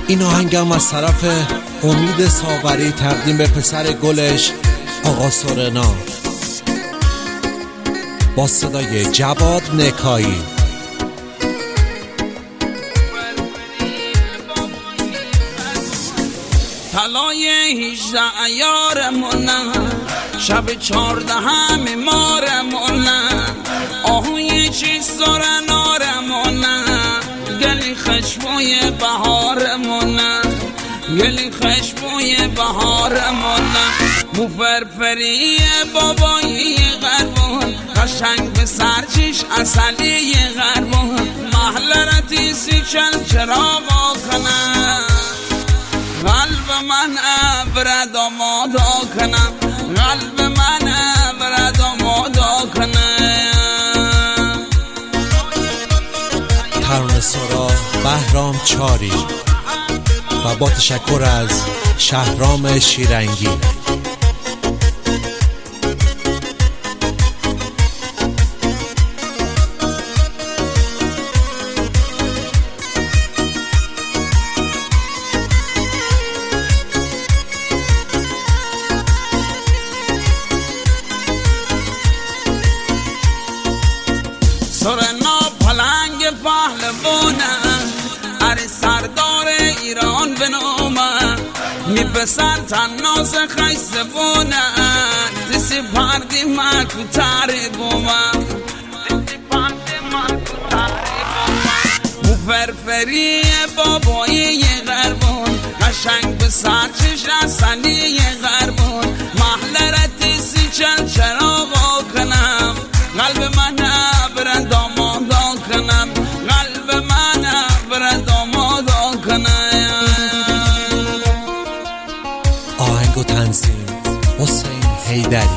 این آهنگم از طرف امید ساغری تقدیم به پسر گلش آقا سورنا با صدای جواد نکایی. طلای 18 عیارمونن، شب 14 مارمونن، آهوی چی سرنارمونن، گلی خشبوی بهارمونن، گلی خشبوی بهارمونن، مفرفری بابایی غربون، قشنگ به سرچش اصلی غربون، محلرتی سی چراغا کنن، قلب من برد آمادا کنم، قلب من برد آمادا کنم. ترانه سرا بهرام چاری و با تشکر از شهرام شیرنگی. سورنا پلنگ پهلوانم، اره سردار ایران به نامم، میپسر تناز خیسته بونم، تسی پردی من کتاری بومم، تسی پردی من کتاری بومم، مفرفری بابایی غربون، قشنگ به سرچش اصلی غربون، محلرتی سی چراغا کنم، قلب من برد آمادا کنم، قلب من برد آمادا کنم. آهنگ و تنظیم حسین حیدری.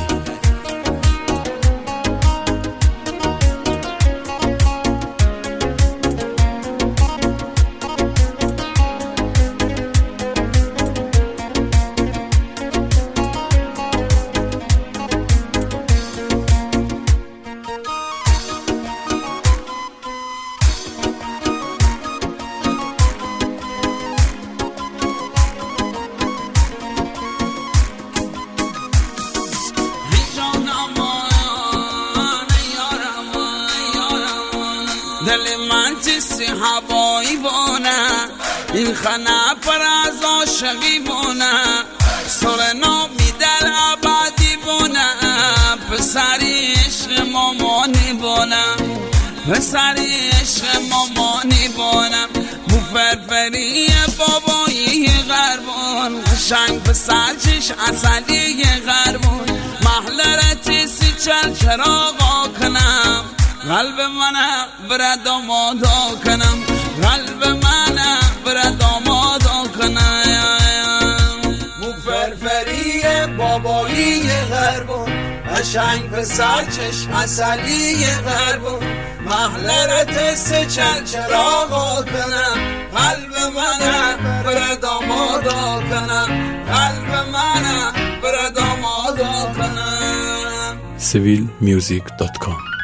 دل من تیسی هوایی بونه، این خانه پر از عاشقی بونه، سورنا میدل عبادی بونه، پسری عشق مامانی بونه، پسری عشق مامانی بونه، مفرفری بابایی غربون، قشنگ پسر چش اصلی غربون، محلرتی سی چراغا کنم، قلب من برد آمادا کنم، قلب من برد آمادا کنم. مفرفری بابایی غربون، قشنگ پسر چشم اصلی غربون، محلرت سه چراغا کنم، قلب من برد آمادا کنم، قلب من برد آمادا کنم. civilmusic.com